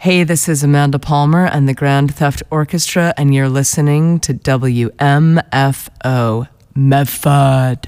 Hey, this is Amanda Palmer and the Grand Theft Orchestra, and you're listening to WMFO, Medford.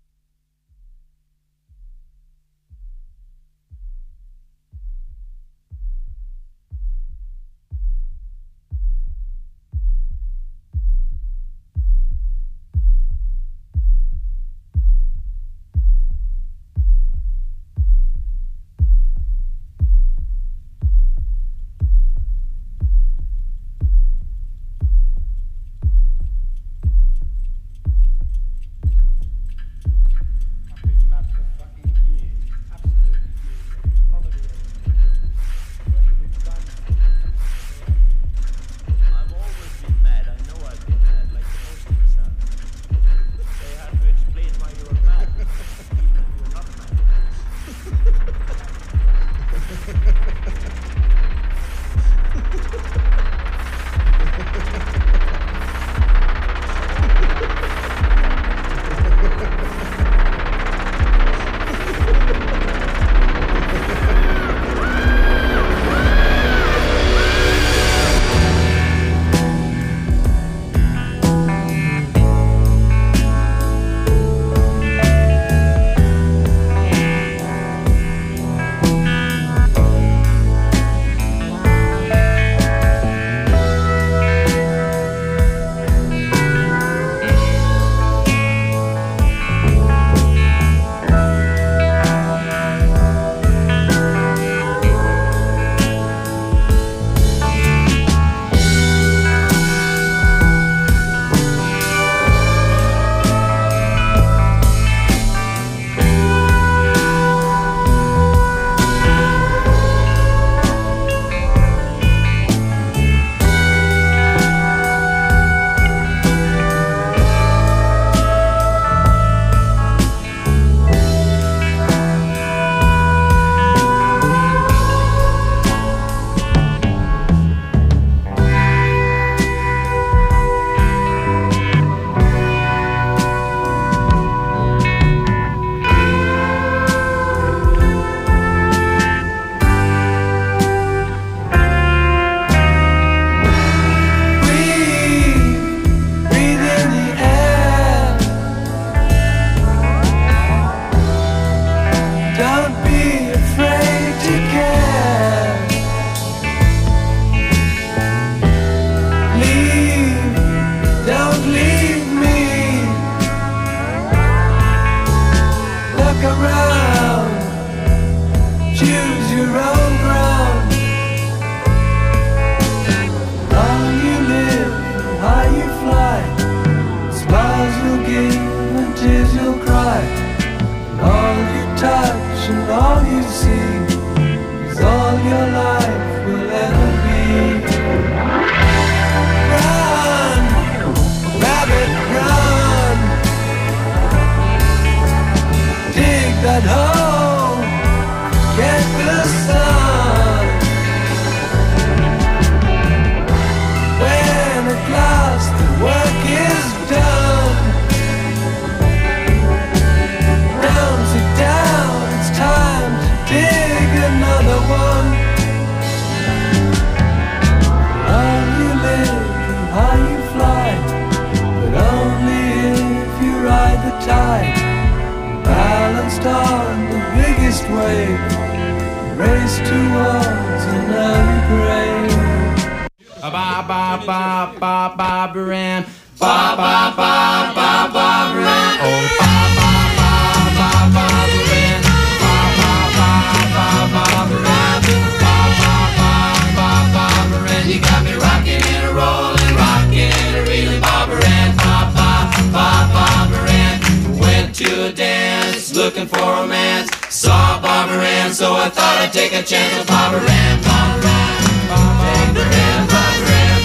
Looking for romance, saw Barbara Ann, so I thought I'd take a chance with Barbara Ann. Barbara Ann, Barbara Ann, Barbara Ann,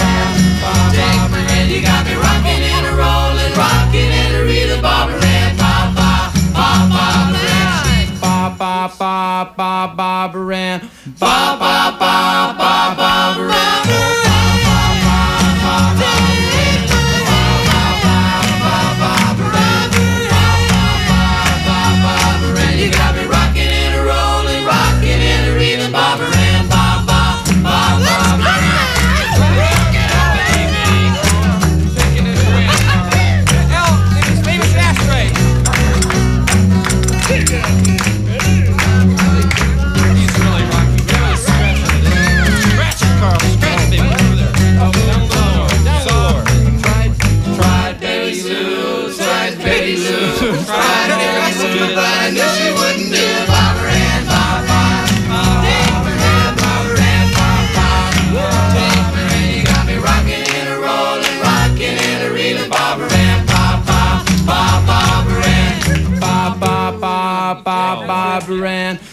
Barbara Ann, you got me rocking and a rolling, rocking and a reeling. Barbara Ann, Barbara Ann, Barbara Ann, Barbara Ann. You got me rocking and a rolling, rocking and a reeling. Barbara Ann,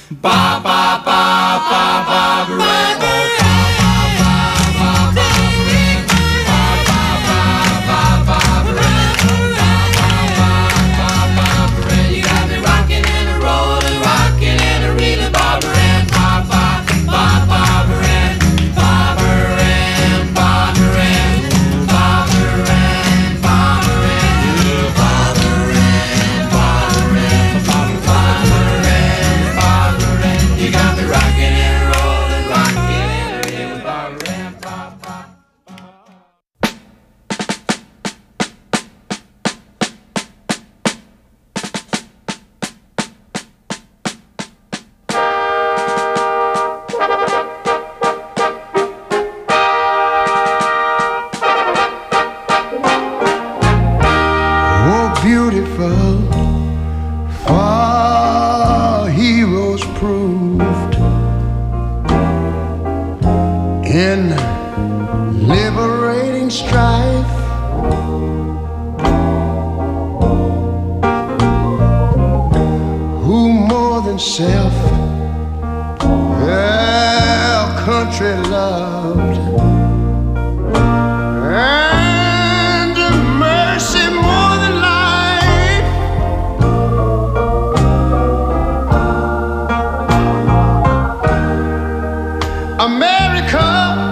Ba ba ba ba Barbaran. You got me rocking and a rolling, rocking and a reeling, Barbaran, ba ba ba Barbaran, Barbaran, Barbaran, Barbaran, Barbaran, Barbaran, Barbaran, Barbaran. You got me rocking and rolling, rocking and a reeling, Barbaran, ba ba. Oh, beautiful, for heroes proved in liberating strife. Who more than self their country loved, and mercy more than life. America,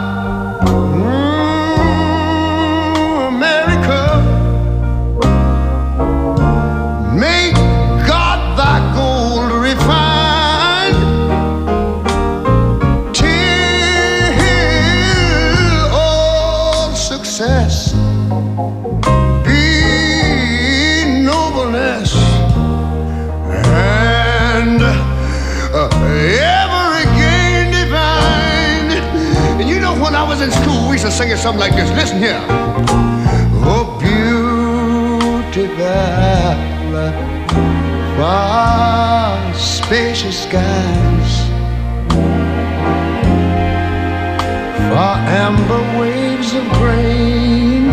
America, make God thy gold refined, till all success be nobleness, and every gain divine. And you know, when I was in school, we used to sing it something like this. Listen here. Oh, beautiful, far spacious skies, far amber waves of grain,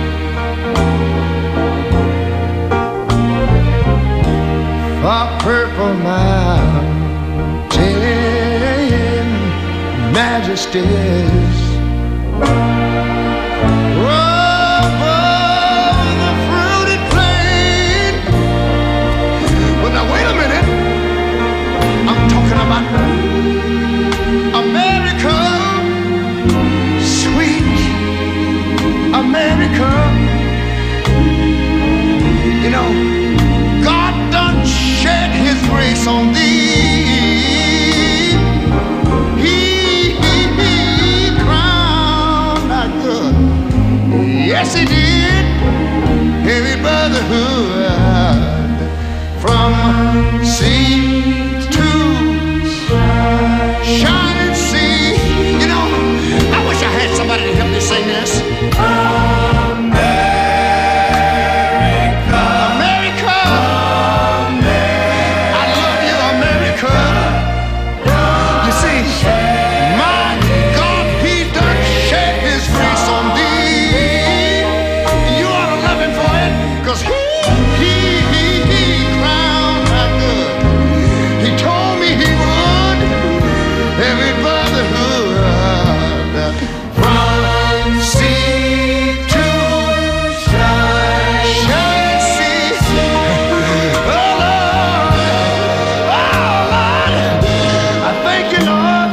far purple mountain majesties, above the fruited plain. But now wait a minute, I'm talking about America, sweet America. You know, God done shed his grace on thee. He crowned our good. Yes, he did. Every brotherhood from sea to shining sea. You know, I wish I had somebody to help me sing this. America, I love you, America. You see, my God, he done shed his grace on thee. You ought to love him for it, 'cause he crowned my good. He told me he would. Every brotherhood from sea to shining sea. Oh Lord, I thank you, Lord.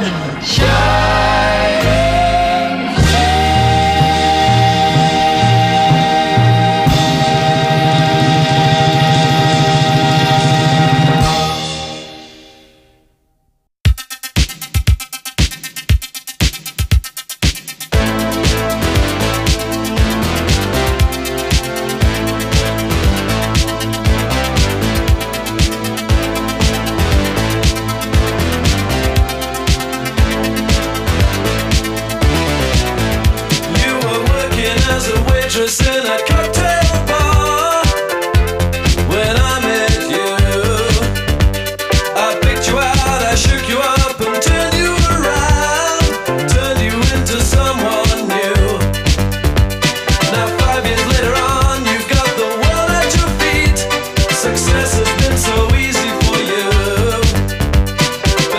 You were working as a waitress in that cocktail bar when I met you. I picked you out, I shook you up and turned you around, turned you into someone new. Now 5 years later on, you've got the world at your feet. Success has been so easy for you.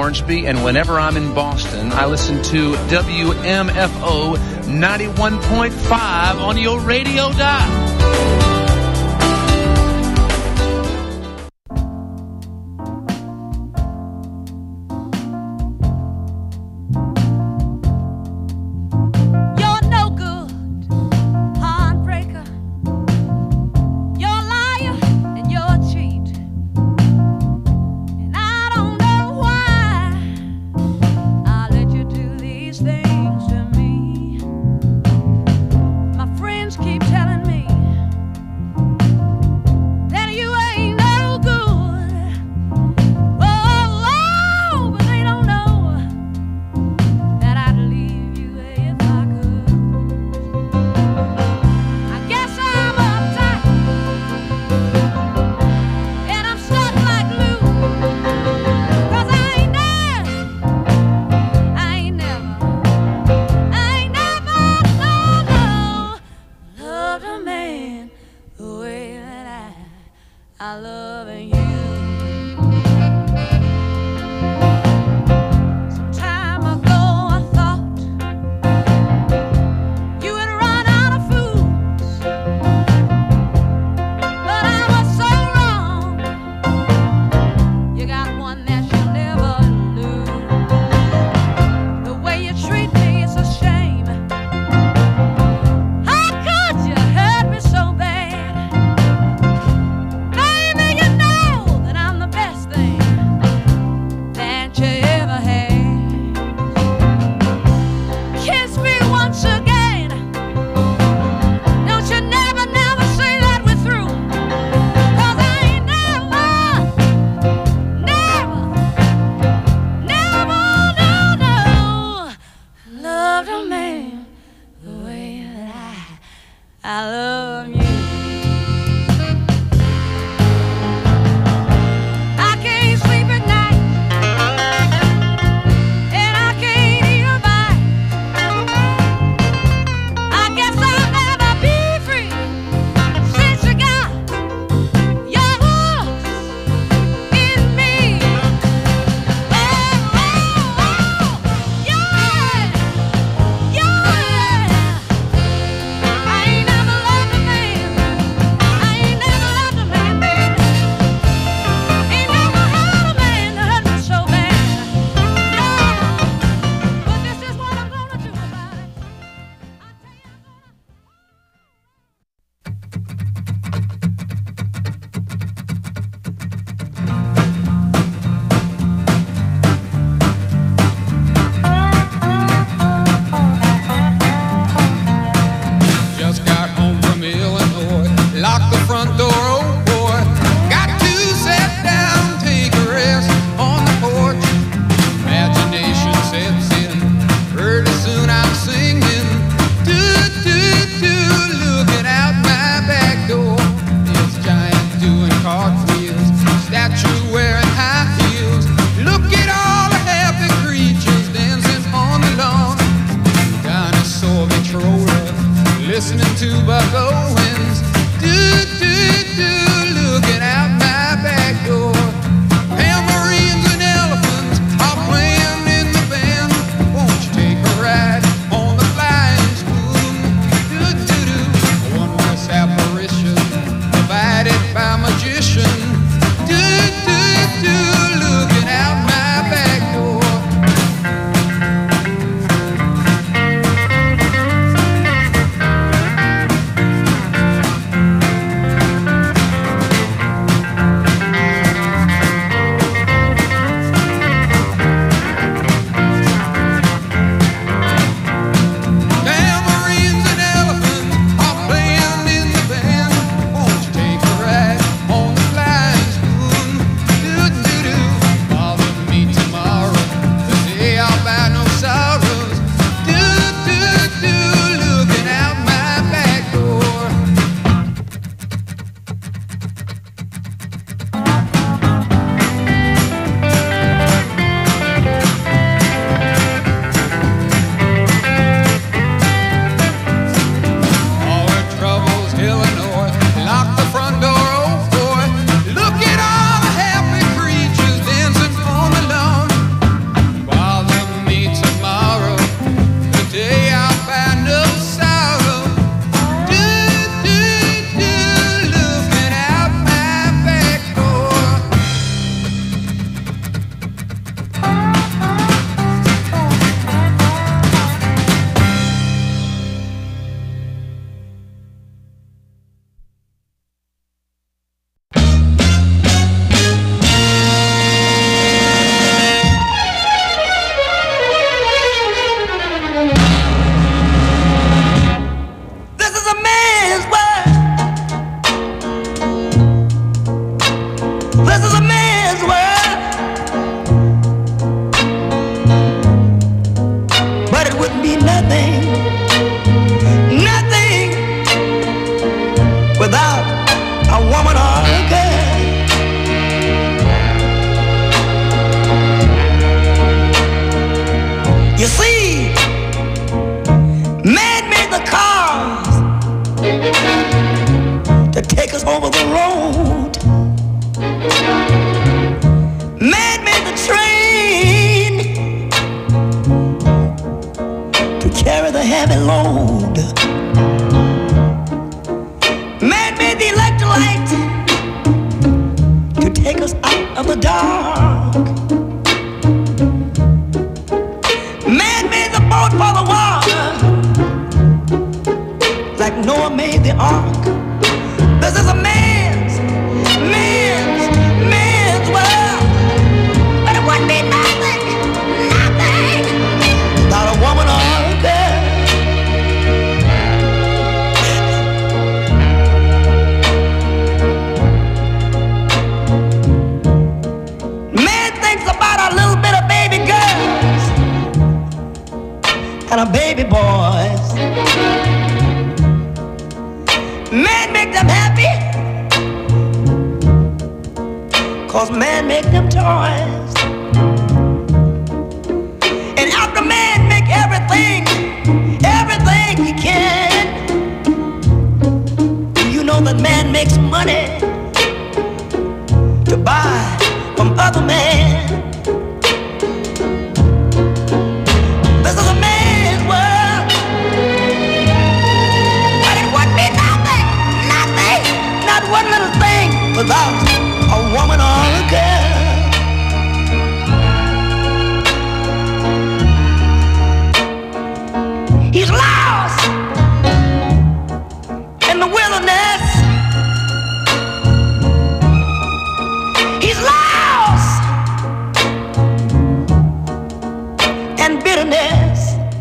Hornsby, and whenever I'm in Boston, I listen to WMFO 91.5 on your radio dial. Keep telling me nothing, nothing without a woman or a girl. You see, man made the cars to take us over the road. Man made the train to carry the heavy load. Man made the electric light to take us out of the dark. Man made the boat for the water, like Noah made the ark. This is a man's world. But it wouldn't be nothing, nothing without a woman or a girl. Man thinks about a little bit of baby girls and a baby boys. Man make them happy, 'cause man make them toys. And after man make everything he can, you know that man makes money to buy from other men. This is a man's world, but it wouldn't be nothing, nothing, not one little thing without a woman or a girl. He's lost in the wilderness. He's lost in bitterness.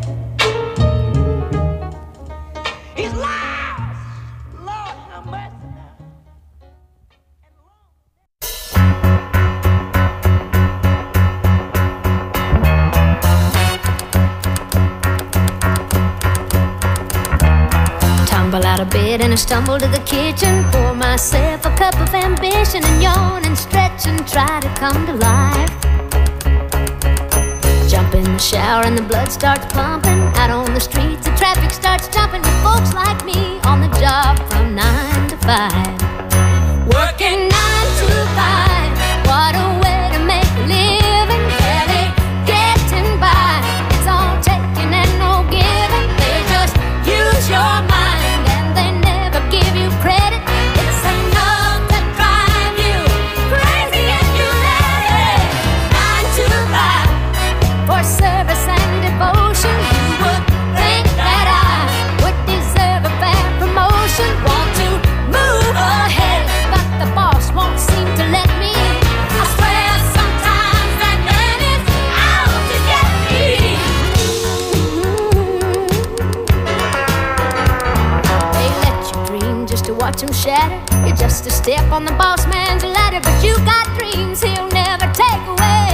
He's lost. Lord have mercy now. Tumble out of bed and I stumble to the kitchen, pour myself a cup of ambition and yawn and stretch and try to come to life. Jump in the shower and the blood starts pumping. Out on the streets the traffic starts jumping with folks like me on the job from 9 to 5. Working 9 to 5, what a way to make a living. Barely getting by, it's all taking and no giving. They just use your mind and they never give you credit. It's enough to drive you crazy if you let it. 9 to 5 for service and devotion. You would think that I would deserve a fair promotion. Want to move ahead, but the boss won't seem to let me. I swear sometimes that man is out to get me. They let you dream just to watch him shatter. You're just a step on the boss man's ladder, but you got dreams he'll never take away.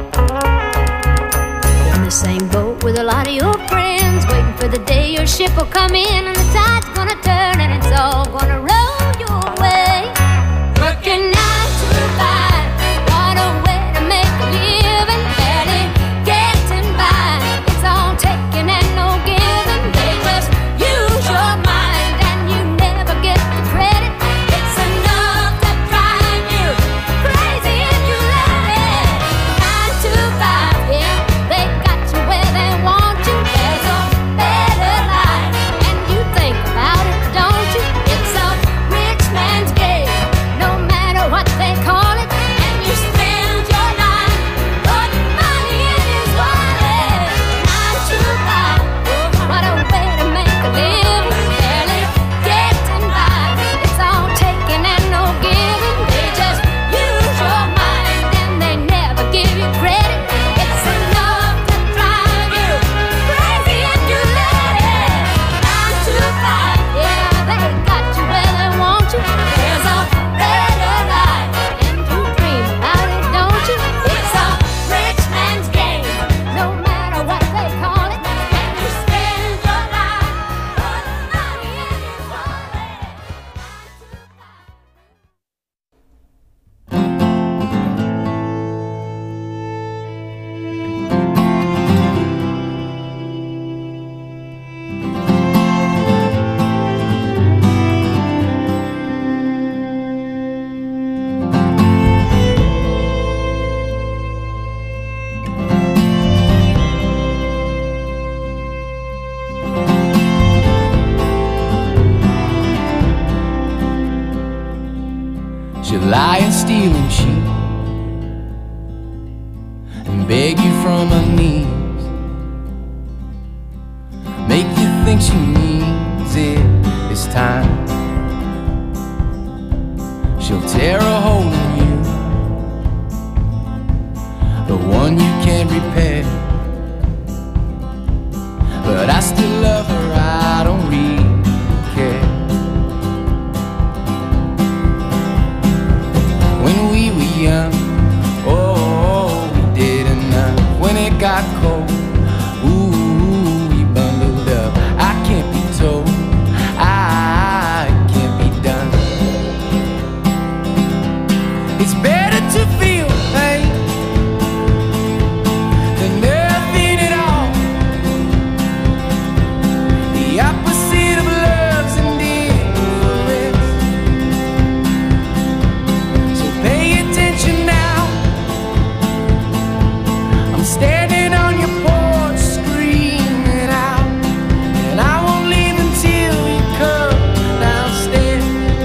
In the same boat with a lot of your friends, waiting for the day your ship will come in and the tide's gonna turn and it's all gonna roll your way. Working 9 to 5, what a way to make a living. Barely getting by, it's all taking and no giving. They just use your mind and you never get the credit. It's enough to drive you crazy if you let it. 9 to 5, yeah, they got you where they want you. There's a better life, and you think about it, don't you? It's a real lie and steal and cheat, and beg you from her knees, make you think she needs it this time. She'll tear a hole in you, the one you can't repair. But I still love her, I don't really care. When we were young, oh, we did enough. When it got cold, ooh, we bundled up. I can't be told, I can't be done. It's better to feel pain than nothing at all. The opposite of love's indifference. So pay attention now. I'm standing on your porch screaming out, and I won't leave until you come downstairs.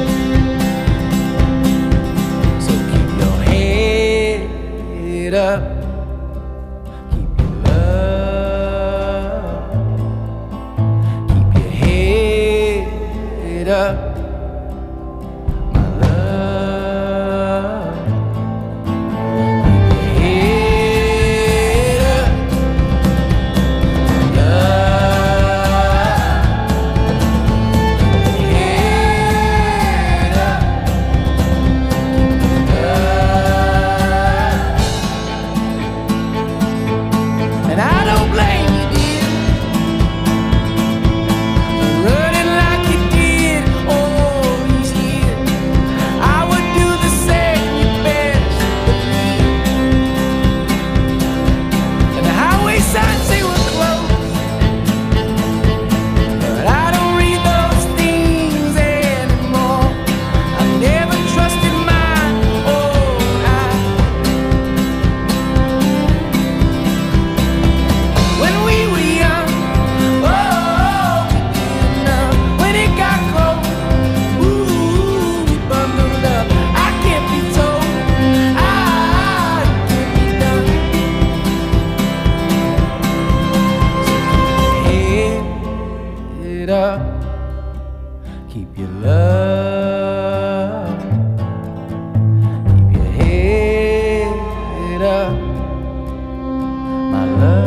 So keep your head up, keep your love, keep your head up, my love. Keep your head up, my love. Keep your head up, keep your love. And I don't blame you, dear, for running like you did all these years. I would do the same, you best believe. And the highway signs say we're closed, but I don't read those things anymore. I never trusted my own eyes. When we were young, oh, we did enough. When it got cold, ooh, we bundled up. I can't be told, I can't be done. So keep your head up, keep your love, keep your head up, my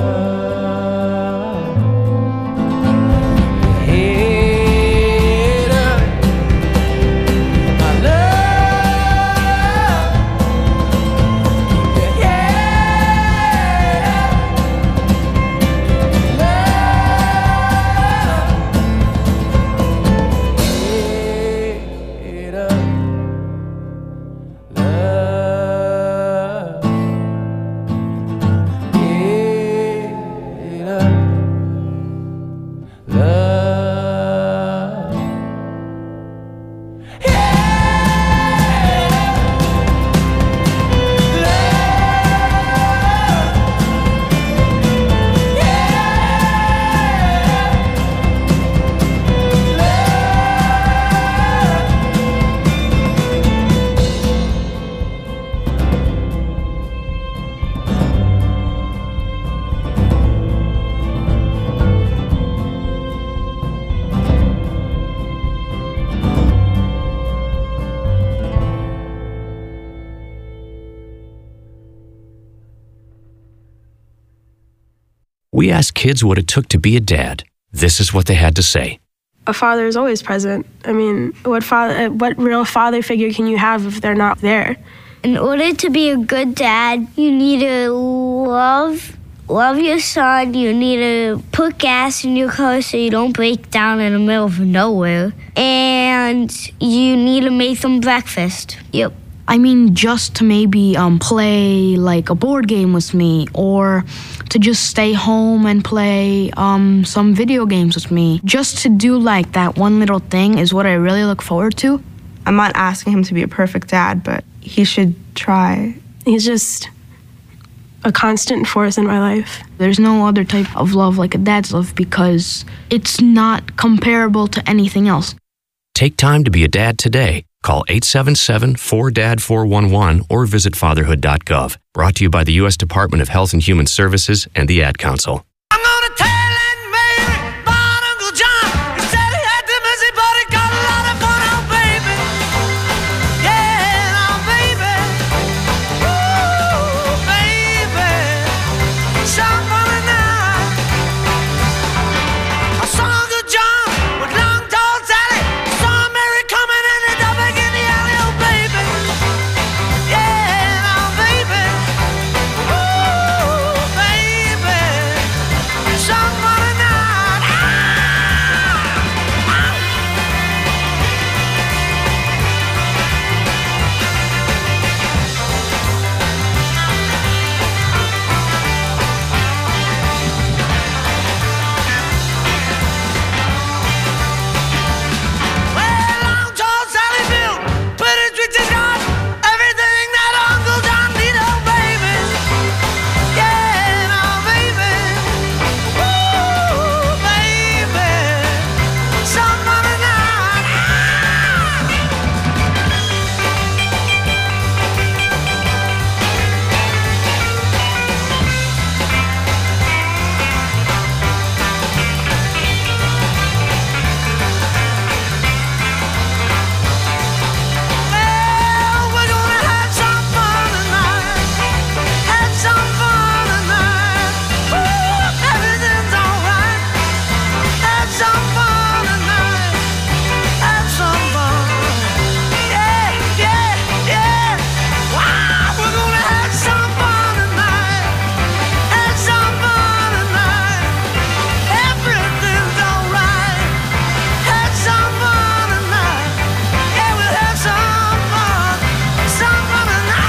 love. Keep your head up, my love. Keep your head up, We asked kids what it took to be a dad. This is what they had to say. A father is always present. I mean, what real father figure can you have if they're not there? In order to be a good dad, you need to love your son. You need to put gas in your car so you don't break down in the middle of nowhere. And you need to make them breakfast. Yep. I mean, just to maybe play like a board game with me, or to just stay home and play some video games with me. Just to do like that one little thing is what I really look forward to. I'm not asking him to be a perfect dad, but he should try. He's just a constant force in my life. There's no other type of love like a dad's love because it's not comparable to anything else. Take time to be a dad today. Call 877-4DAD-411 or visit fatherhood.gov. Brought to you by the U.S. Department of Health and Human Services and the Ad Council. I'm gonna tell Aunt Mary about Uncle John. He said he had the mercy, but he got a lot of fun, oh baby. Yeah, now baby. Ooh, baby. Some funny night. I saw Uncle John with long tall Sally. I saw Mary coming in the dark in the alley, oh baby. Yeah, now baby. Ooh, baby. Some funny night. Well, long tall Sally built pretty streets and got everything that Uncle John need, oh baby. Yeah, now baby. Ooh, baby. Some funny night. Well, we're gonna have some fun tonight. Have some fun tonight. Ooh, everything's alright. Have some fun tonight. Have some fun. Yeah, yeah, yeah. Wow, we're gonna have some fun tonight. Have some fun tonight. Everything's alright. Have some fun tonight. Yeah, we'll have some fun. Some fun tonight.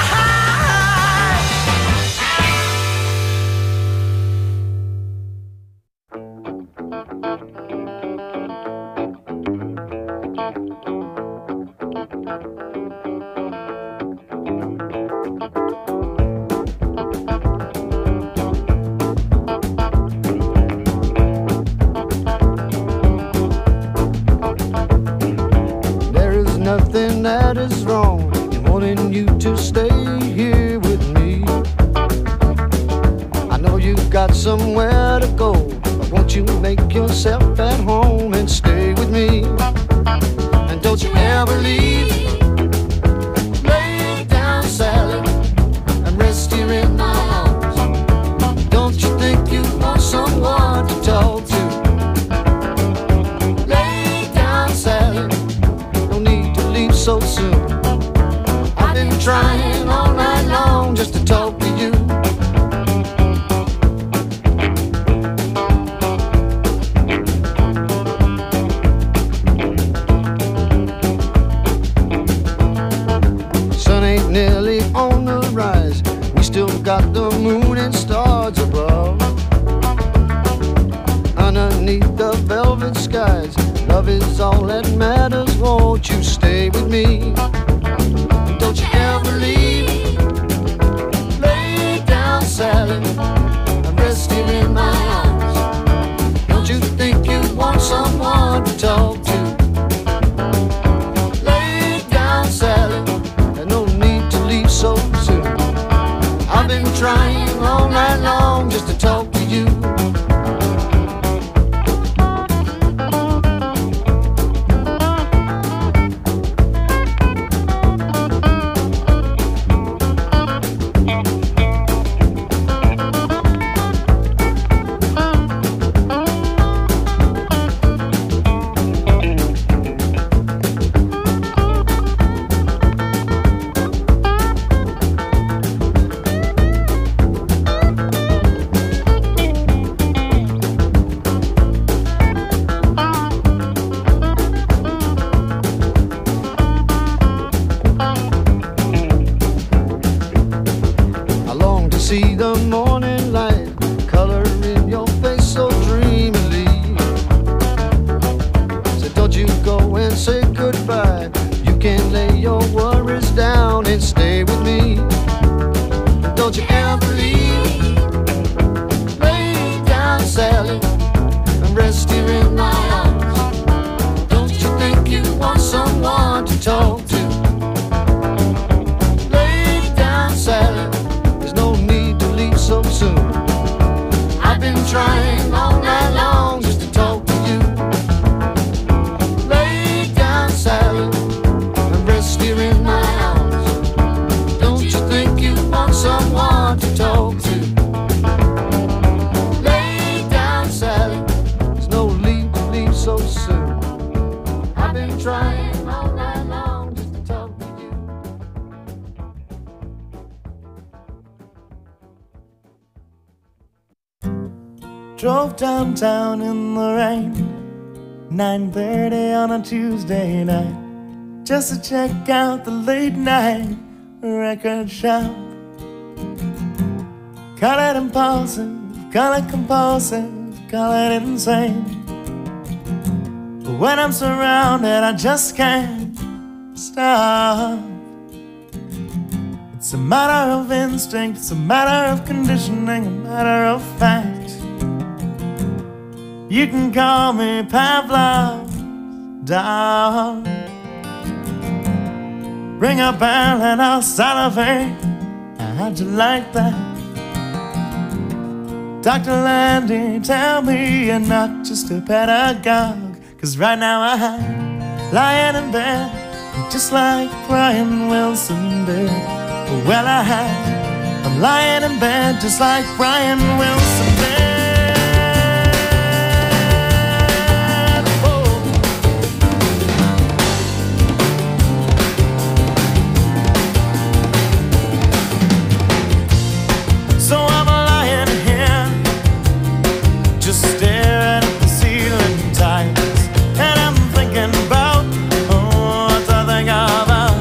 There is nothing that is wrong in wanting you to stay here with me. I know you've got somewhere to go, but won't you make yourself at home and stay with me? And don't you ever leave. Lay down, Sally, and rest here in my arms. Don't you think you want someone to talk to? Lay down, Sally, no need to leave so soon. I've been trying all night long just to talk to you. Sun ain't nearly on the rise. We still got the moon and stars above. Underneath the velvet skies, love is all that matters. Won't you stay with me? Don't you ever leave. Lay down, Sally, and rest here in my arms. Don't you think you want someone to talk to? Lay down, Sally, and no need to leave so soon. I've been trying all night long just to talk to you. See the morning light color in your face so dreamily. So don't you go and say goodbye. You can lay your worries down and stay with me. Don't you ever leave. Lay down, Sally, and rest here in my arms. Don't you think you want someone to talk to? so soon. I've been trying all night long just to talk to you. Drove downtown in the rain, 9:30 on a Tuesday night, just to check out the late night record shop. Call it impulsive, call it compulsive, call it insane. But when I'm surrounded, I just can't stop. It's a matter of instinct, it's a matter of conditioning, a matter of fact. You can call me Pavlov's dog. Ring a bell and I'll salivate. How'd you like that? Dr. Landy, tell me you're not just a pedagogue. 'Cause right now I'm lying in bed, just like Brian Wilson did. Well, I'm lying in bed just like Brian Wilson did. So I'm lying here, just staring at the ceiling tiles, and I'm thinking about what I think about.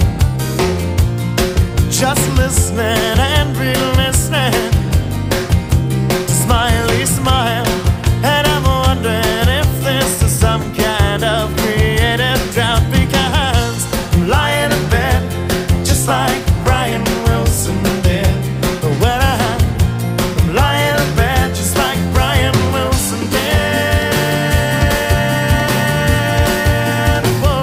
Just listening and re-listening to Smiley Smile, and I'm wondering if this is some kind of creative drought, because I'm lying in bed just like Brian Wilson did. Well, I'm lying in bed just like Brian Wilson did. Whoa.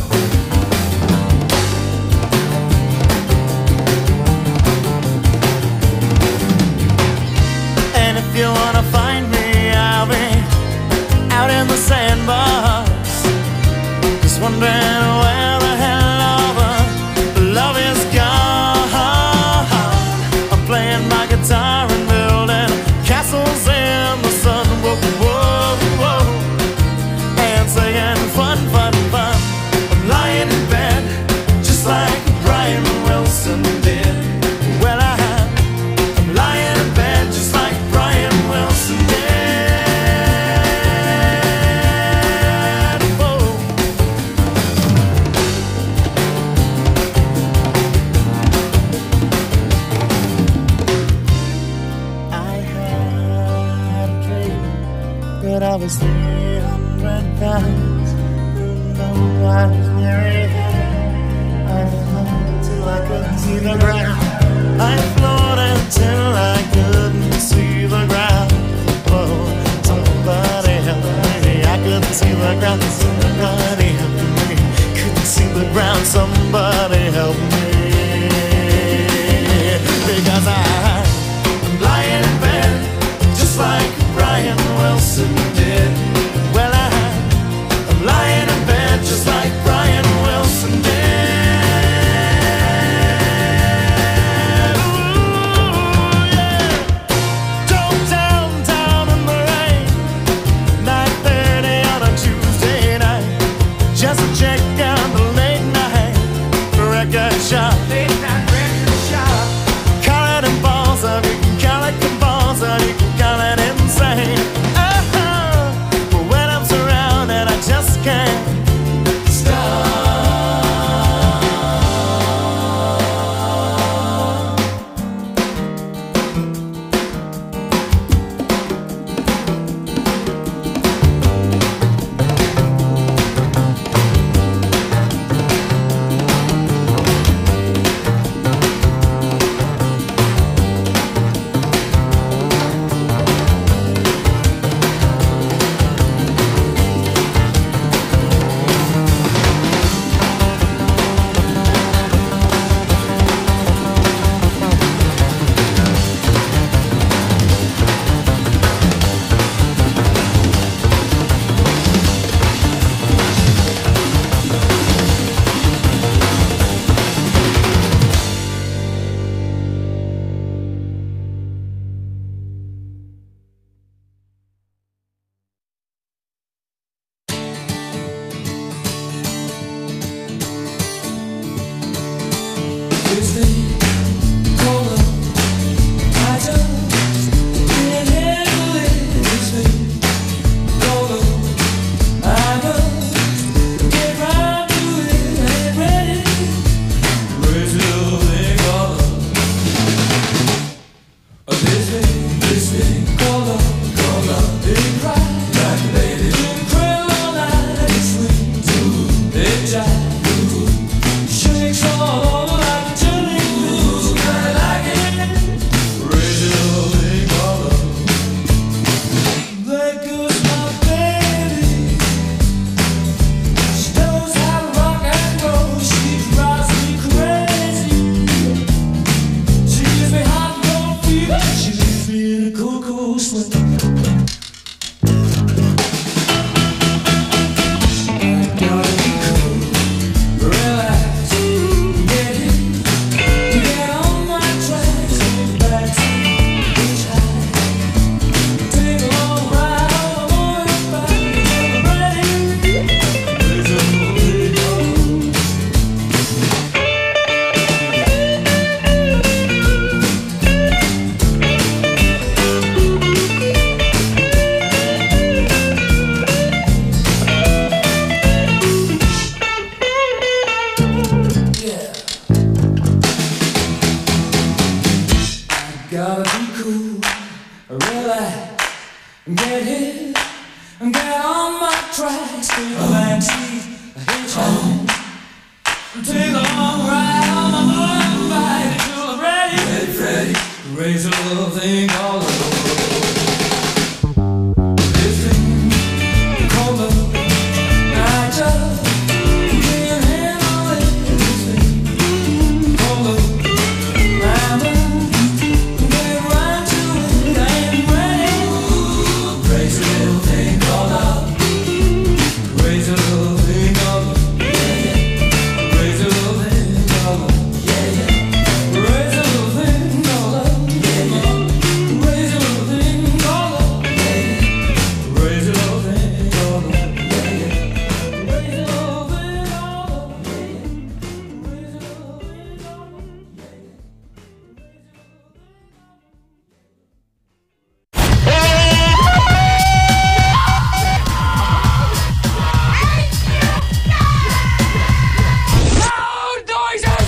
And if you wanna find me, I'll be out in the sandbox, just wondering where the hell all the love is gone. I'm playing my guitar and building castles in the sun, whoa, whoa, whoa, and singing fun, fun, fun. I'm lying in bed just like Brian Wilson did. Well, I'm lying in bed just like Brian Wilson did. Whoa. I had a dream that I was 300 pounds. No, I was very heavy. I floated till I couldn't see the ground. I floated till I couldn't see the ground. Whoa, somebody help me. I couldn't see the ground. Somebody help me. Couldn't see the ground. Somebody help me. Because I'm lying in bed just like Brian Wilson did. Well, I'm lying in bed just like Brian Wilson did. Ooh. on my tracks, take a backseat, a hitchhike. Take a long ride on my motorbike till I'm ready, ready, raise a little thing called love. This thing called love, I just put your hand on it. This thing called love, mama, get right to it, I ain't ready. Raise a little thing called love, raise a little thing called love. Raise a little thing called love, yeah, yeah. Raise a little thing called love, yeah, yeah. Raise a little thing called love, yeah, yeah. Raise a little thing called love, yeah, yeah. Raise a little thing called love, yeah, yeah. Raise a little thing called love, Loud noises!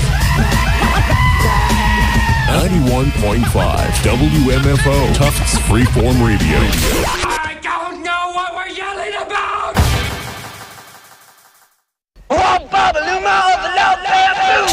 91.5 WMFO Tufts Freeform Radio. I don't know what we're yelling about! Oh, Babaluma of the Love Bamboo!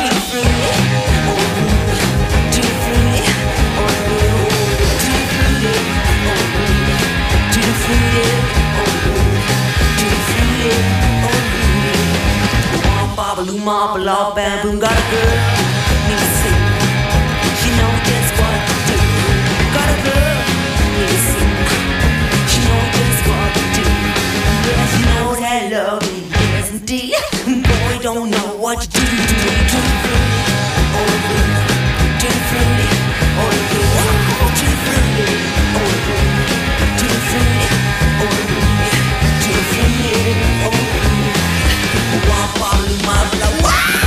Babaluma, love bamboo, got a girl named Sue. She knows just what to do. Got a girl named Sue. She knows just what to do. Yeah, she knows that love is indeed. Boy, don't know what to do. Too fruity, oh good. Too fruity, oh good. Too fruity, oh good. Too fruity, oh good. Too fruity, oh good. Babaluma, love.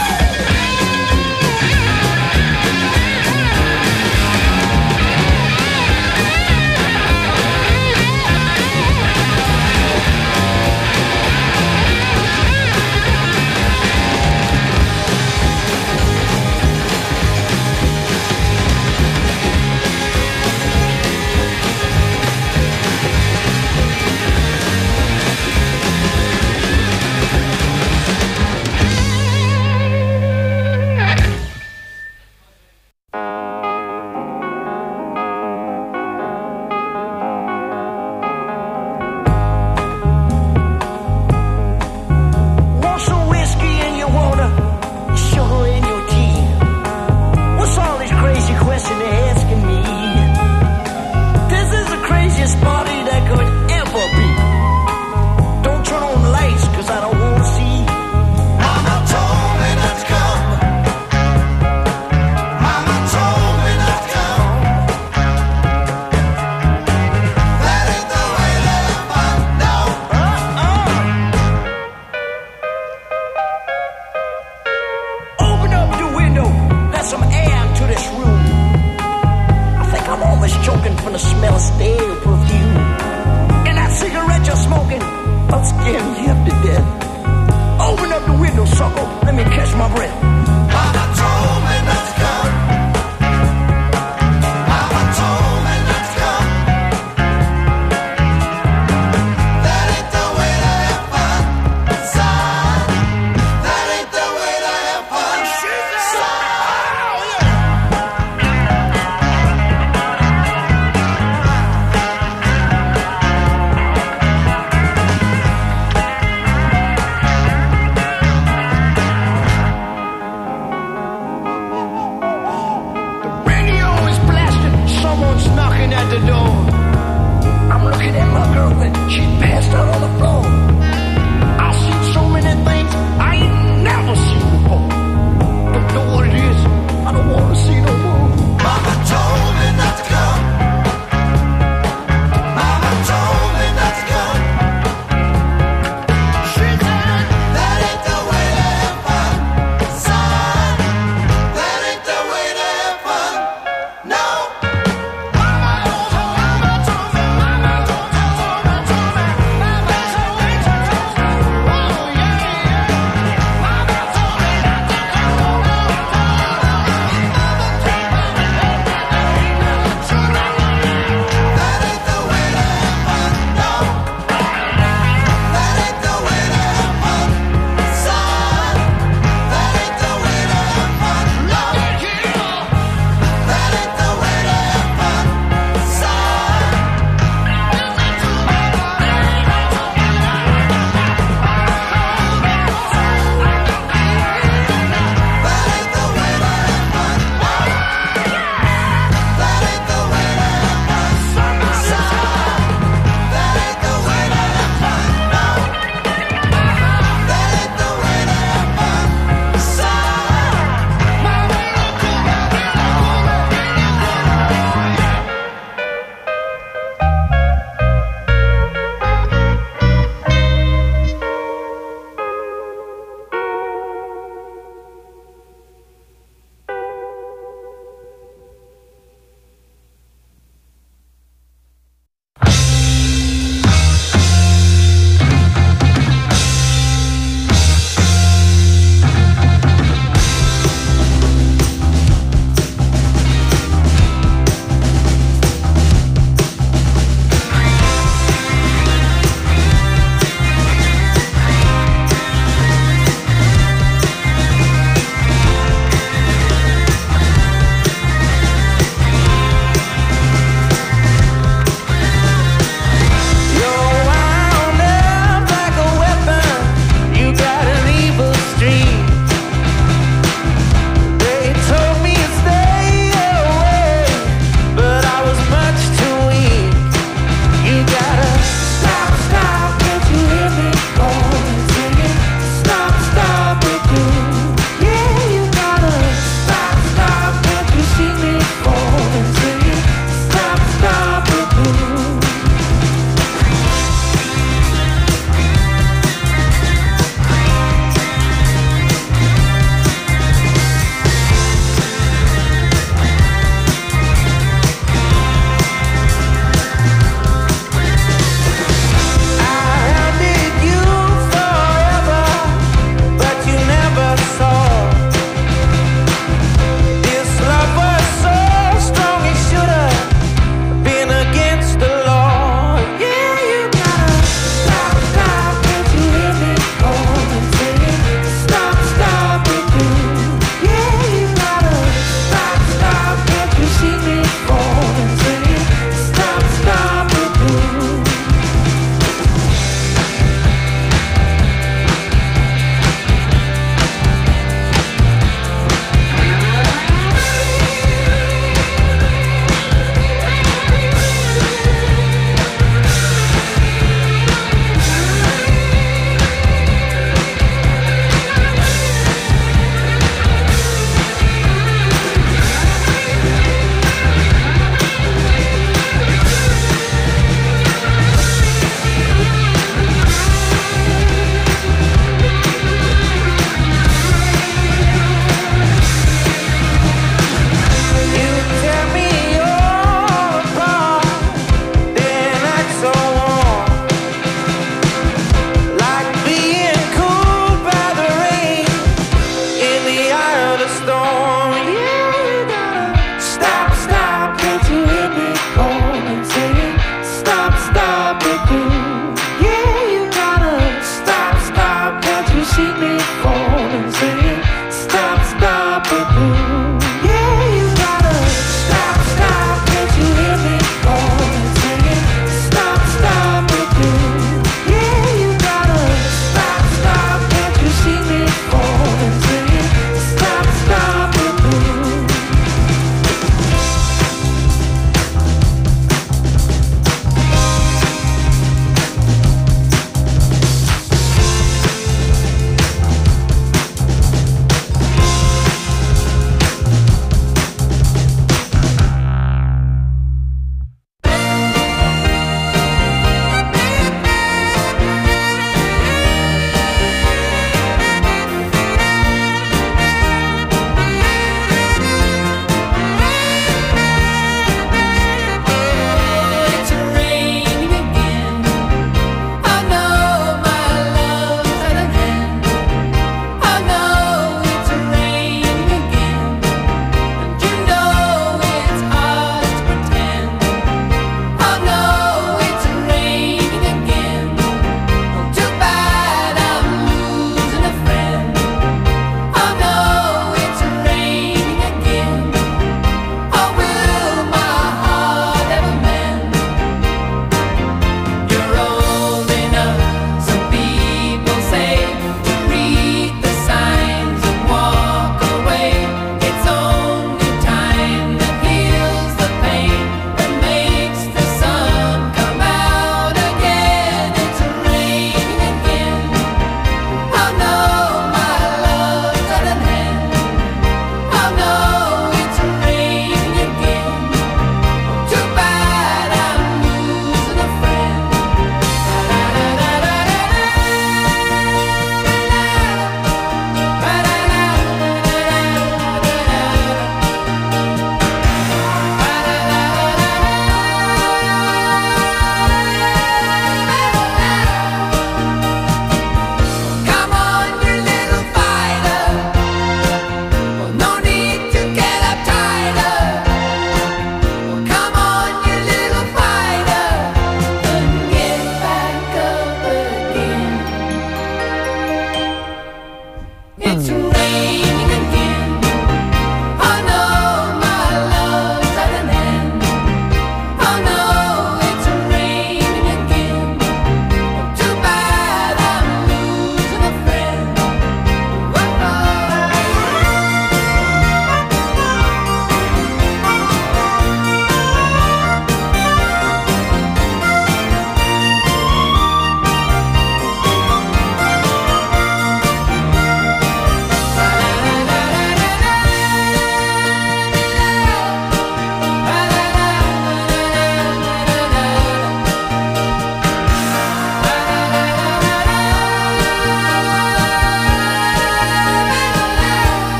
Want some whiskey in your water, sugar in your tea? What's all these crazy questions they're asking me? This is the craziest party that could ever be. Don't turn on the lights, cause I don't want to see. Mama told me not to come. Mama told me not to come. That ain't the way to have fun, no. Open up the window, let some air into this room. I think I'm almost choking from the smell of stale perfume. And that cigarette you're smoking, I'm scaring you up to death. Open up the window, sucker, let me catch my breath. Mama told me not to come. Mama told me not to come. That ain't the way to have fun, son. That ain't the way to have fun, son.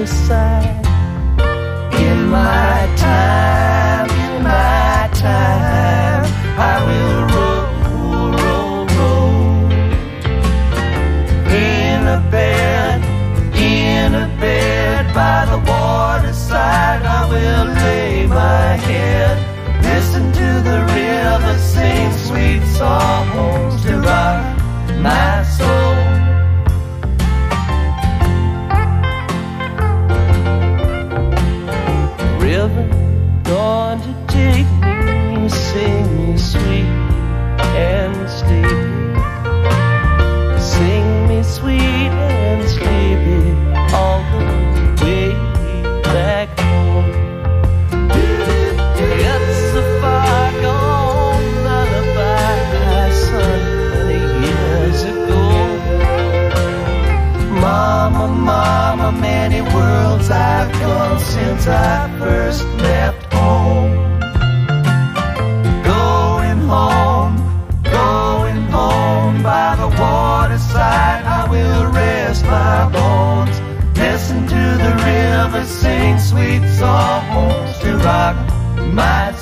waterside. In my time, I will roll, roll, roll. In a bed by the waterside, I will lay my head. Listen to the river sing sweet songs to rock my soul. River, going to take me, sing me sweet and sleepy. Sing me sweet and sleepy all the way back home. It's a far gone lullaby sung many years ago. Mama, mama, many worlds I've gone since I first left home. Going home by the waterside, I will rest my bones. Listen to the river sing sweet songs to rock my